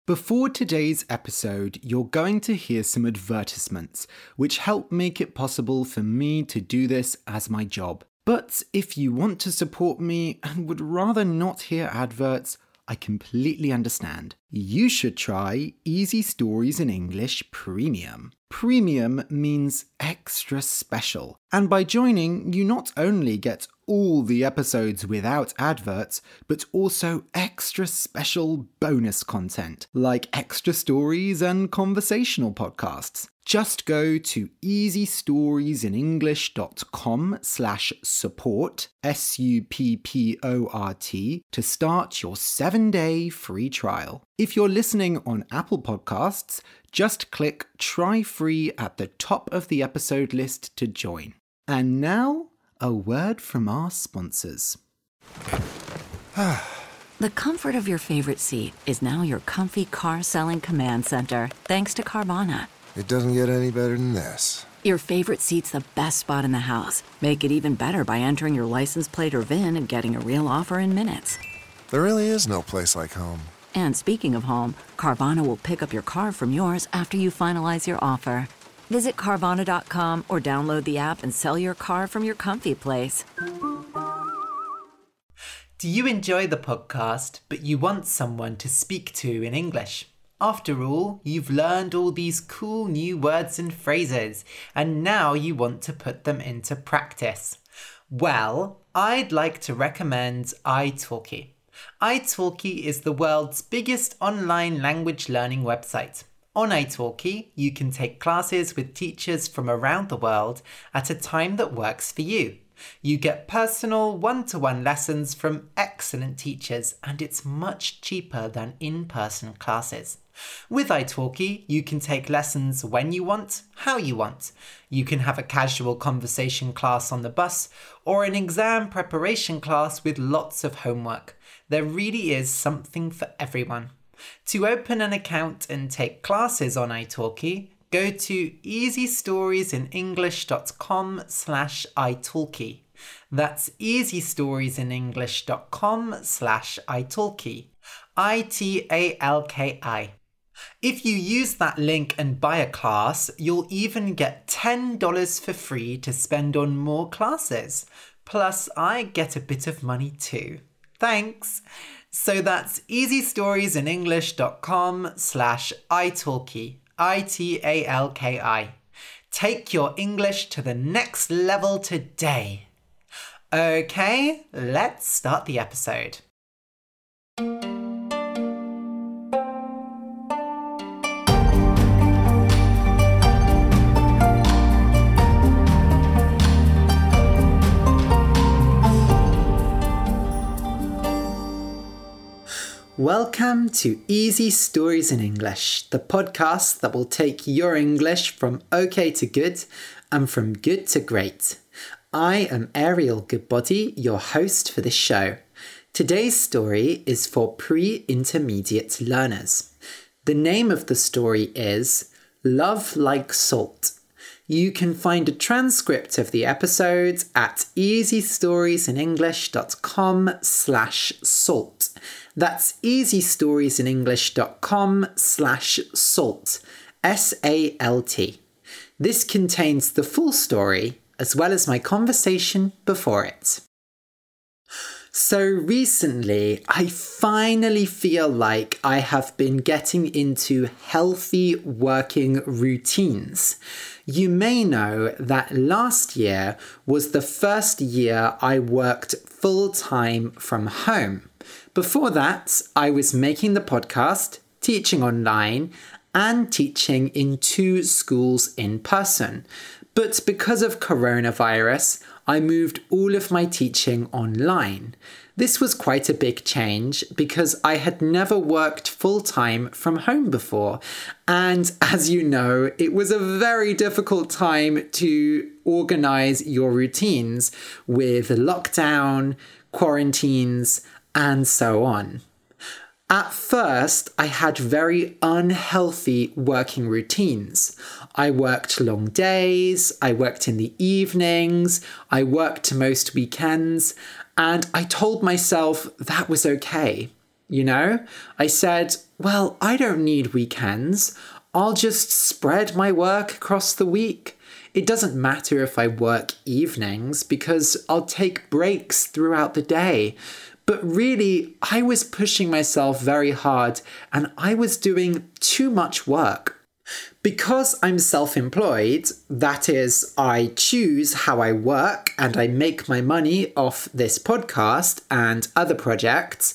Before today's episode, you're going to hear some advertisements, which help make it possible for me to do this as my job. But if you want to support me and would rather not hear adverts, I completely understand. You should try Easy Stories in English Premium. Premium means extra special. And by joining, you not only get all the episodes without adverts, but also extra special bonus content, like extra stories and conversational podcasts. Just go to easystoriesinenglish.com/support, SUPPORT, to start your 7-day free trial. If you're listening on Apple Podcasts, just click Try Free at the top of the episode list to join. And now, a word from our sponsors. The comfort of your favorite seat is now your comfy car selling command center, thanks to Carvana. It doesn't get any better than this. Your favorite seat's the best spot in the house. Make it even better by entering your license plate or VIN and getting a real offer in minutes. There really is no place like home. And speaking of home, Carvana will pick up your car from yours after you finalize your offer. Visit Carvana.com or download the app and sell your car from your comfy place. Do you enjoy the podcast, but you want someone to speak to in English? After all, you've learned all these cool new words and phrases, and now you want to put them into practice. Well, I'd like to recommend italki. italki is the world's biggest online language learning website. On italki, you can take classes with teachers from around the world at a time that works for you. You get personal one-to-one lessons from excellent teachers, and it's much cheaper than in-person classes. With italki, you can take lessons when you want, how you want. You can have a casual conversation class on the bus or an exam preparation class with lots of homework. There really is something for everyone. To open an account and take classes on italki, go to easystoriesinenglish.com/italki. That's easystoriesinenglish.com/italki. ITALKI. If you use that link and buy a class, you'll even get $10 for free to spend on more classes. Plus, I get a bit of money too. Thanks! So that's easystoriesinenglish.com/italki. ITALKI. Take your English to the next level today. Okay, let's start the episode. Welcome to Easy Stories in English, the podcast that will take your English from okay to good and from good to great. I am Ariel Goodbody, your host for this show. Today's story is for pre-intermediate learners. The name of the story is Love Like Salt. You can find a transcript of the episode at easystoriesinenglish.com/salt. That's easystoriesinenglish.com/salt. SALT. This contains the full story as well as my conversation before it. So recently, I finally feel like I have been getting into healthy working routines. You may know that last year was the first year I worked full-time from home. Before that, I was making the podcast, teaching online, and teaching in 2 schools in person. But because of coronavirus, I moved all of my teaching online. This was quite a big change because I had never worked full-time from home before. And as you know, it was a very difficult time to organize your routines with lockdown, quarantines, and so on. At first, I had very unhealthy working routines. I worked long days, I worked in the evenings, I worked most weekends, and I told myself that was okay. I said, well, I don't need weekends. I'll just spread my work across the week. It doesn't matter if I work evenings because I'll take breaks throughout the day. But really, I was pushing myself very hard and I was doing too much work. Because I'm self-employed, that is, I choose how I work and I make my money off this podcast and other projects,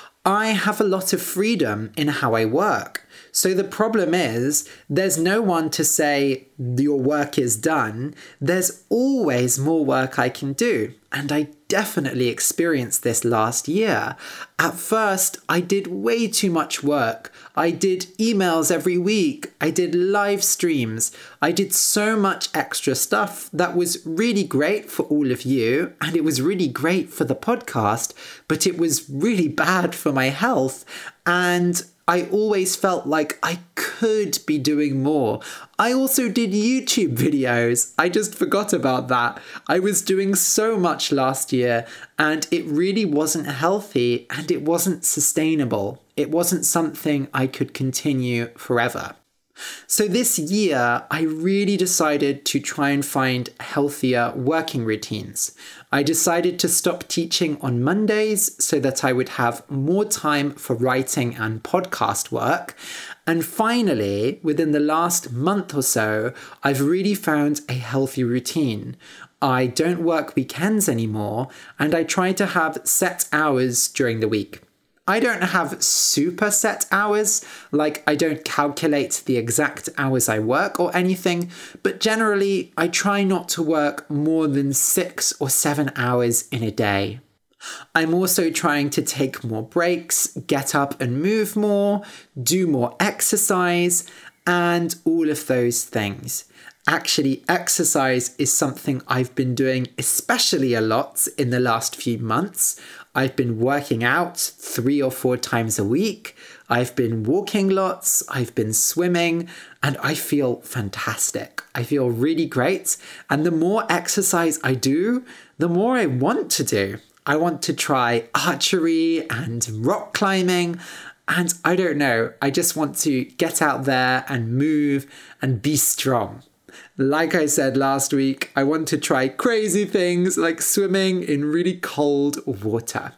I have a lot of freedom in how I work. So the problem is, there's no one to say, your work is done. There's always more work I can do. And I definitely experienced this last year. At first, I did way too much work. I did emails every week. I did live streams. I did so much extra stuff that was really great for all of you. And it was really great for the podcast, but it was really bad for my health. And I always felt like I could be doing more. I also did YouTube videos. I just forgot about that. I was doing so much last year and it really wasn't healthy and it wasn't sustainable. It wasn't something I could continue forever. So this year, I really decided to try and find healthier working routines. I decided to stop teaching on Mondays so that I would have more time for writing and podcast work. And finally, within the last month or so, I've really found a healthy routine. I don't work weekends anymore, and I try to have set hours during the week. I don't have super set hours, like I don't calculate the exact hours I work or anything, but generally I try not to work more than 6 or 7 hours in a day. I'm also trying to take more breaks, get up and move more, do more exercise, and all of those things. Actually, exercise is something I've been doing especially a lot in the last few months. I've been working out 3 or 4 times a week. I've been walking lots. I've been swimming and I feel fantastic. I feel really great. And the more exercise I do, the more I want to do. I want to try archery and rock climbing. And I don't know, I just want to get out there and move and be strong. Like I said last week, I want to try crazy things like swimming in really cold water.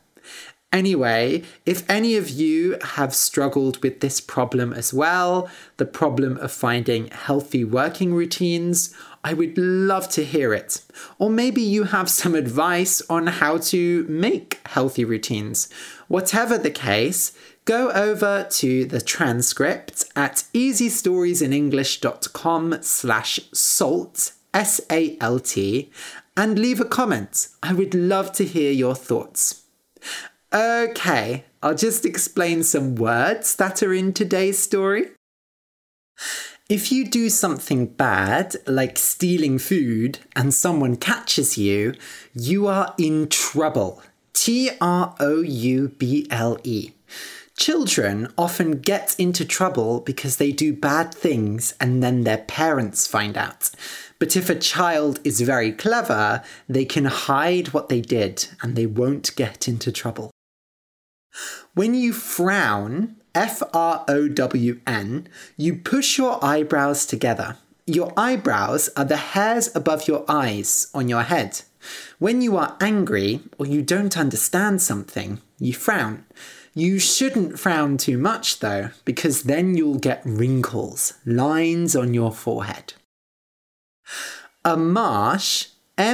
Anyway, if any of you have struggled with this problem as well, the problem of finding healthy working routines, I would love to hear it. Or maybe you have some advice on how to make healthy routines. Whatever the case, go over to the transcript at easystoriesinenglish.com/salt, SALT, and leave a comment. I would love to hear your thoughts. Okay, I'll just explain some words that are in today's story. If you do something bad, like stealing food, and someone catches you, you are in trouble. TROUBLE. Children often get into trouble because they do bad things and then their parents find out. But if a child is very clever, they can hide what they did and they won't get into trouble. When you frown, FROWN, you push your eyebrows together. Your eyebrows are the hairs above your eyes on your head. When you are angry or you don't understand something, you frown. You shouldn't frown too much though, because then you'll get wrinkles, lines on your forehead. A marsh,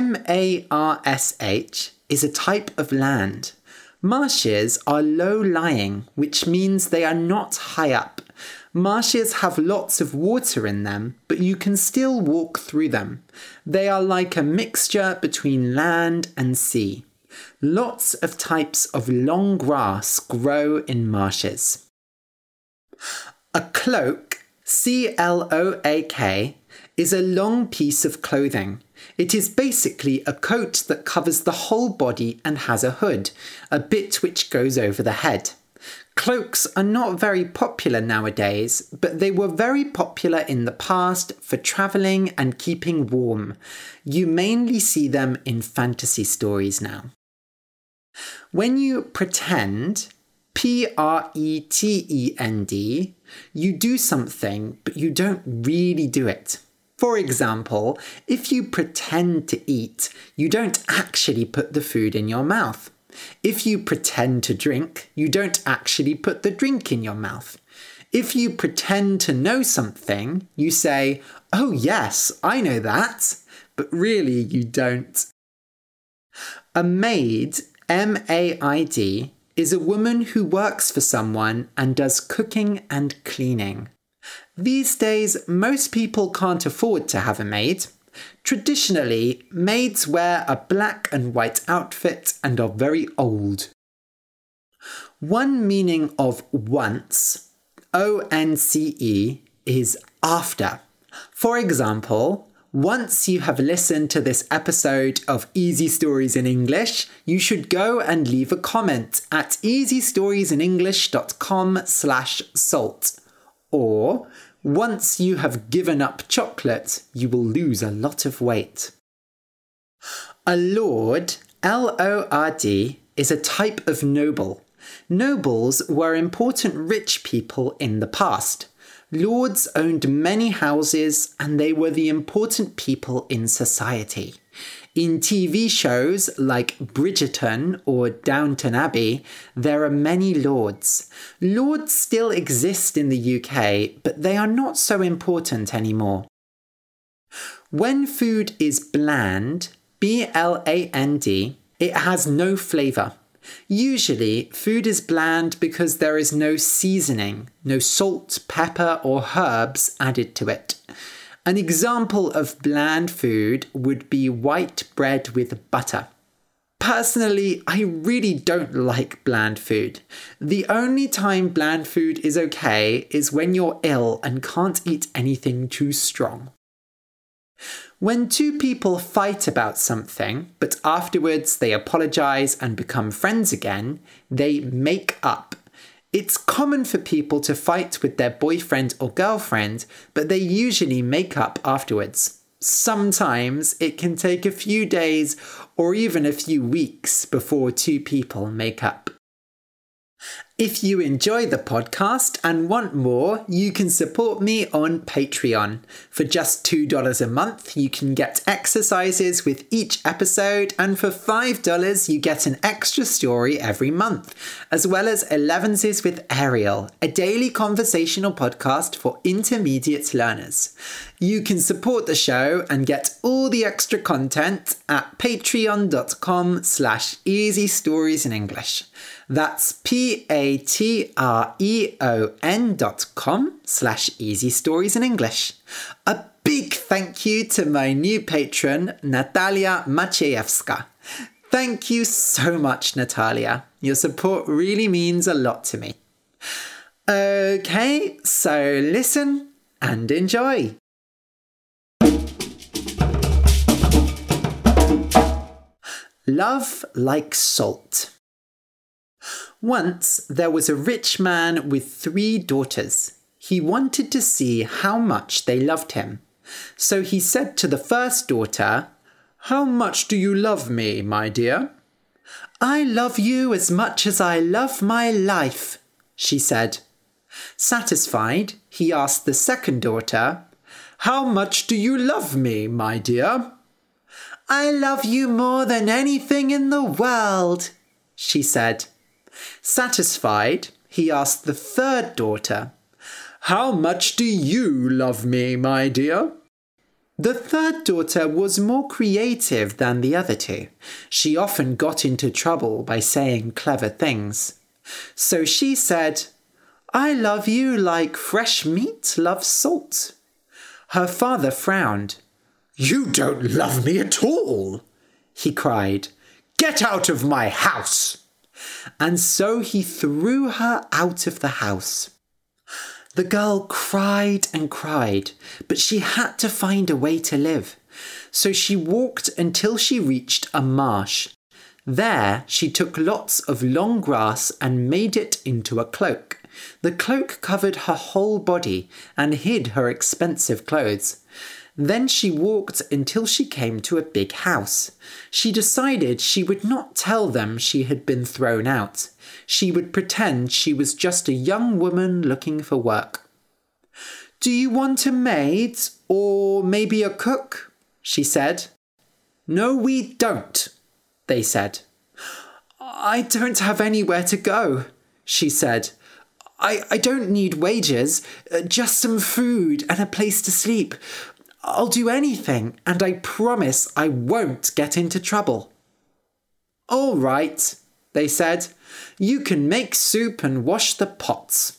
MARSH, is a type of land. Marshes are low-lying, which means they are not high up. Marshes have lots of water in them, but you can still walk through them. They are like a mixture between land and sea. Lots of types of long grass grow in marshes. A cloak, CLOAK, is a long piece of clothing. It is basically a coat that covers the whole body and has a hood, a bit which goes over the head. Cloaks are not very popular nowadays, but they were very popular in the past for travelling and keeping warm. You mainly see them in fantasy stories now. When you pretend, pretend. You do something, but you don't really do it. For example, if you pretend to eat, you don't actually put the food in your mouth. If you pretend to drink, you don't actually put the drink in your mouth. If you pretend to know something, you say, "Oh yes, I know that," but really you don't. A maid, M-A-I-D, is a woman who works for someone and does cooking and cleaning. These days, most people can't afford to have a maid. Traditionally, maids wear a black and white outfit and are very old. One meaning of once, O-N-C-E, is after. For example, once you have listened to this episode of Easy Stories in English, you should go and leave a comment at easystoriesinenglish.com/salt. Or, once you have given up chocolate, you will lose a lot of weight. A lord, L-O-R-D, is a type of noble. Nobles were important rich people in the past. Lords owned many houses and they were the important people in society. In TV shows like Bridgerton or Downton Abbey, there are many lords. Lords still exist in the UK, but they are not so important anymore. When food is bland, B-L-A-N-D, it has no flavour. Usually, food is bland because there is no seasoning, no salt, pepper or herbs added to it. An example of bland food would be white bread with butter. Personally, I really don't like bland food. The only time bland food is okay is when you're ill and can't eat anything too strong. When two people fight about something, but afterwards they apologise and become friends again, they make up. It's common for people to fight with their boyfriend or girlfriend, but they usually make up afterwards. Sometimes it can take a few days or even a few weeks before two people make up. If you enjoy the podcast and want more, you can support me on Patreon. For just $2 a month, you can get exercises with each episode, and for $5, you get an extra story every month, as well as 11s with Ariel, a daily conversational podcast for intermediate learners. You can support the show and get all the extra content at patreon.com/easystoriesinenglish. That's patreon.com/easystoriesinenglish. A big thank you to my new patron, Natalia Maciejewska. Thank you so much, Natalia. Your support really means a lot to me. Okay, so listen and enjoy. Love like salt. Once there was a rich man with 3 daughters. He wanted to see how much they loved him. So he said to the first daughter, "How much do you love me, my dear?" "I love you as much as I love my life," she said. Satisfied, he asked the second daughter, "How much do you love me, my dear?" "I love you more than anything in the world," she said. Satisfied, he asked the third daughter, "How much do you love me, my dear?" The third daughter was more creative than the other two. She often got into trouble by saying clever things. So she said, "I love you like fresh meat loves salt." Her father frowned. "You don't love me at all," he cried. "Get out of my house." And so he threw her out of the house. The girl cried and cried, but she had to find a way to live. So she walked until she reached a marsh. There she took lots of long grass and made it into a cloak. The cloak covered her whole body and hid her expensive clothes. Then she walked until she came to a big house. She decided she would not tell them she had been thrown out. She would pretend she was just a young woman looking for work. "Do you want a maid or maybe a cook?" she said. "No, we don't," they said. "I don't have anywhere to go," she said. I don't need wages, just some food and a place to sleep. I'll do anything, and I promise I won't get into trouble." "All right," they said. "You can make soup and wash the pots."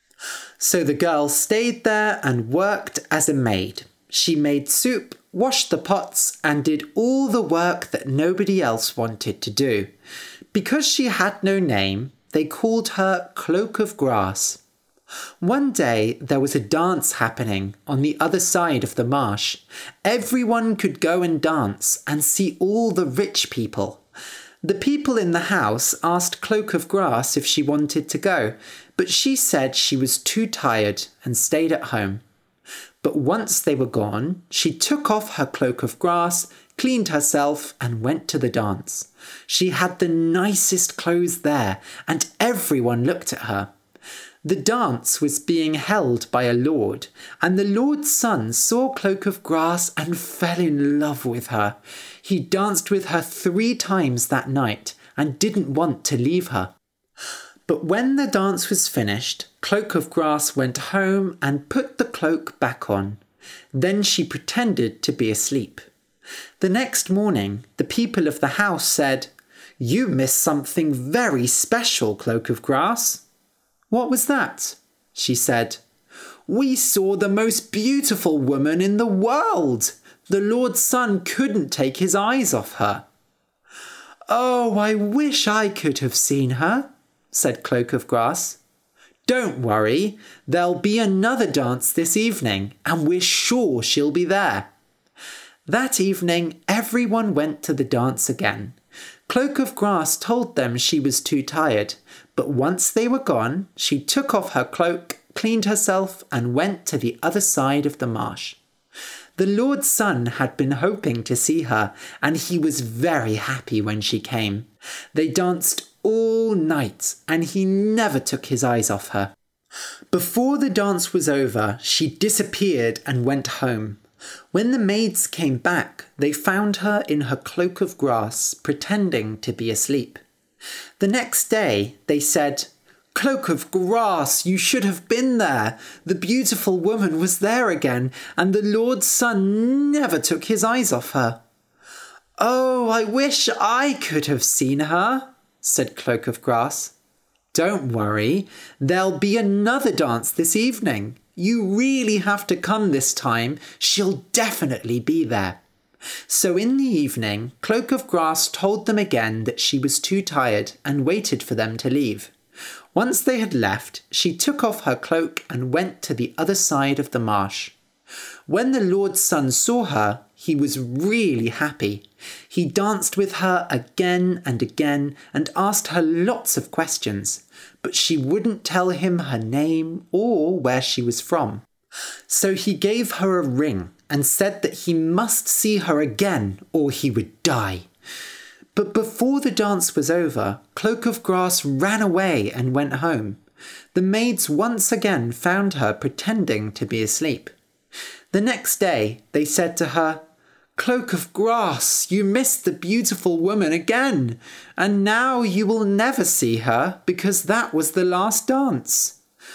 So the girl stayed there and worked as a maid. She made soup, washed the pots, and did all the work that nobody else wanted to do. Because she had no name, they called her Cloak of Grass. One day there was a dance happening on the other side of the marsh. Everyone could go and dance and see all the rich people. The people in the house asked Cloak of Grass if she wanted to go, but she said she was too tired and stayed at home. But once they were gone, she took off her cloak of grass, cleaned herself, and went to the dance. She had the nicest clothes there, and everyone looked at her. The dance was being held by a lord, and the lord's son saw Cloak of Grass and fell in love with her. He danced with her 3 times that night and didn't want to leave her. But when the dance was finished, Cloak of Grass went home and put the cloak back on. Then she pretended to be asleep. The next morning, the people of the house said, "You missed something very special, Cloak of Grass." "What was that?" she said. "We saw the most beautiful woman in the world. The Lord's son couldn't take his eyes off her." "Oh, I wish I could have seen her," said Cloak of Grass. "Don't worry, there'll be another dance this evening, and we're sure she'll be there." That evening, everyone went to the dance again. Cloak of Grass told them she was too tired, but once they were gone, she took off her cloak, cleaned herself, and went to the other side of the marsh. The Lord's son had been hoping to see her, and he was very happy when she came. They danced all night, and he never took his eyes off her. Before the dance was over, she disappeared and went home. When the maids came back, they found her in her cloak of grass, pretending to be asleep. The next day, they said, "Cloak of Grass, you should have been there. The beautiful woman was there again, and the Lord's son never took his eyes off her." "Oh, I wish I could have seen her," said Cloak of Grass. "Don't worry, there'll be another dance this evening. You really have to come this time. She'll definitely be there." So in the evening, Cloak of Grass told them again that she was too tired and waited for them to leave. Once they had left, she took off her cloak and went to the other side of the marsh. When the Lord's son saw her, he was really happy. He danced with her again and again and asked her lots of questions, but she wouldn't tell him her name or where she was from. So he gave her a ring and said that he must see her again or he would die. But before the dance was over, Cloak of Grass ran away and went home. The maids once again found her pretending to be asleep. The next day, they said to her, "Cloak of Grass, you missed the beautiful woman again, and now you will never see her because that was the last dance."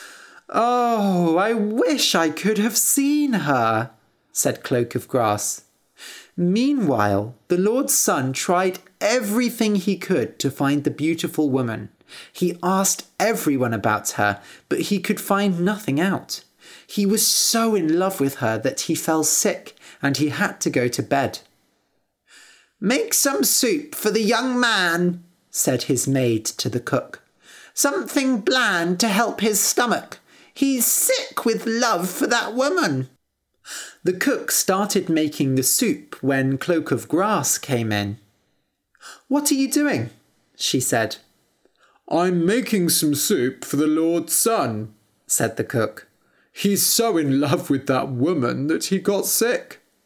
"Oh, I wish I could have seen her," said Cloak of Grass. Meanwhile, the Lord's son tried everything he could to find the beautiful woman. He asked everyone about her, but he could find nothing out. He was so in love with her that he fell sick and he had to go to bed. "Make some soup for the young man," said his maid to the cook. "Something bland to help his stomach. He's sick with love for that woman." The cook started making the soup when Cloak of Grass came in. "What are you doing?" she said. "I'm making some soup for the Lord's son," said the cook. "He's so in love with that woman that he got sick."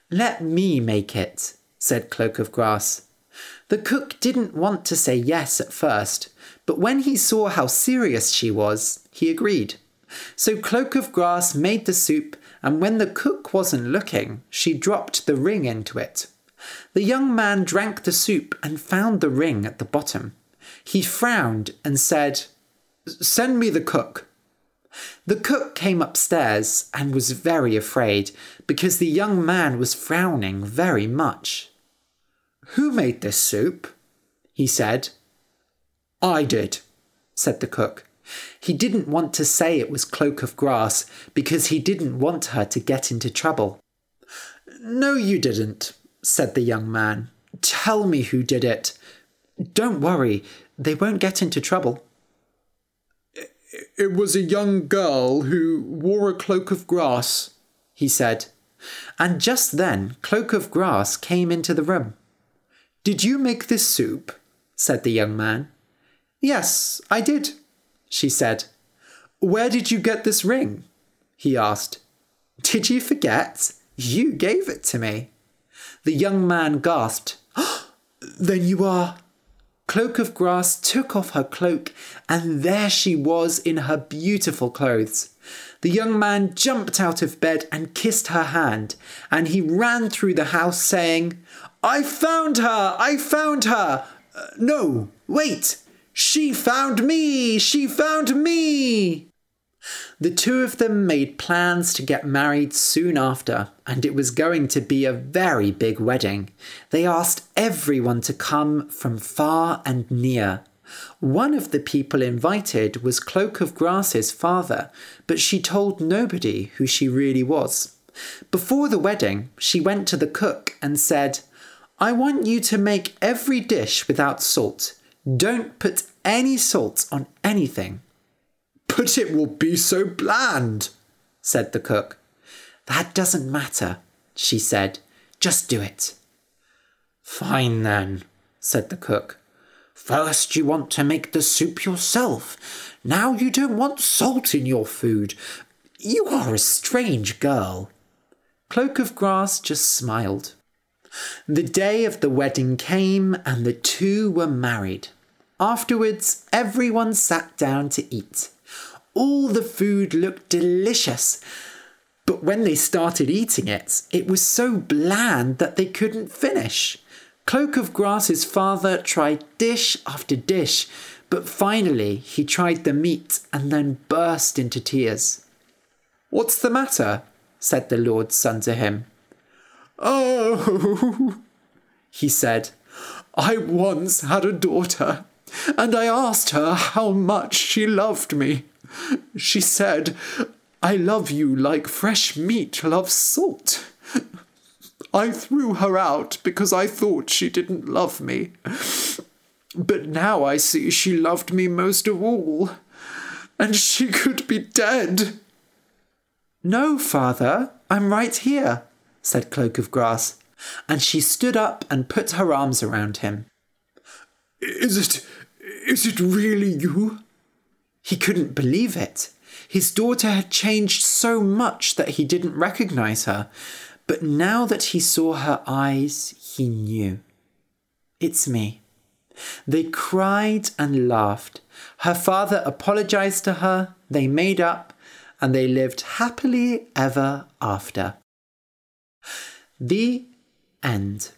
"Let me make it," said Cloak of Grass. The cook didn't want to say yes at first, but when he saw how serious she was, he agreed. So Cloak of Grass made the soup, and when the cook wasn't looking, she dropped the ring into it. The young man drank the soup and found the ring at the bottom. He frowned and said, "Send me the cook." The cook came upstairs and was very afraid because the young man was frowning very much. "Who made this soup?" he said. "I did," said the cook. He didn't want to say it was Cloak of Grass because he didn't want her to get into trouble. "No, you didn't," said the young man. "Tell me who did it. Don't worry, they won't get into trouble." "It was a young girl who wore a cloak of grass," he said. And just then, Cloak of Grass came into the room. "Did you make this soup?" said the young man. "Yes, I did," she said. "Where did you get this ring?" he asked. "Did you forget? You gave it to me." The young man gasped. "Then you are—" Cloak of Grass took off her cloak, and there she was in her beautiful clothes. The young man jumped out of bed and kissed her hand, and he ran through the house saying, "I found her! I found her! No, wait! She found me! She found me!" The two of them made plans to get married soon after, and it was going to be a very big wedding. They asked everyone to come from far and near. One of the people invited was Cloak of Grass's father, but she told nobody who she really was. Before the wedding, she went to the cook and said, "I want you to make every dish without salt. Don't put any salt on anything." "But it will be so bland," said the cook. "That doesn't matter," she said. "Just do it." "Fine then," said the cook. "First you want to make the soup yourself. Now you don't want salt in your food. You are a strange girl." Cloak of Grass just smiled. The day of the wedding came and the two were married. Afterwards, everyone sat down to eat. All the food looked delicious, but when they started eating it, it was so bland that they couldn't finish. Cloak of Grass's father tried dish after dish, but finally he tried the meat and then burst into tears. "What's the matter?" said the Lord's son to him. "Oh," he said, "I once had a daughter, and I asked her how much she loved me. She said, 'I love you like fresh meat loves salt.' I threw her out because I thought she didn't love me. But now I see she loved me most of all, and she could be dead." "No, father, I'm right here," said Cloak of Grass, and she stood up and put her arms around him. Is it really you?" He couldn't believe it. His daughter had changed so much that he didn't recognize her, but now that he saw her eyes, he knew. "It's me." They cried and laughed. Her father apologized to her, they made up, and they lived happily ever after. The end.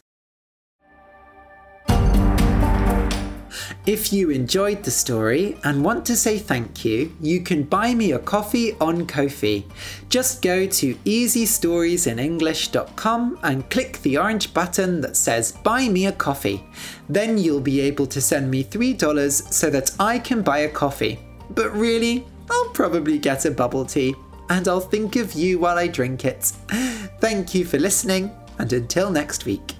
If you enjoyed the story and want to say thank you, you can buy me a coffee on Ko-fi. Just go to easystoriesinenglish.com and click the orange button that says Buy Me a Coffee. Then you'll be able to send me $3 so that I can buy a coffee. But really, I'll probably get a bubble tea, and I'll think of you while I drink it. Thank you for listening, and until next week.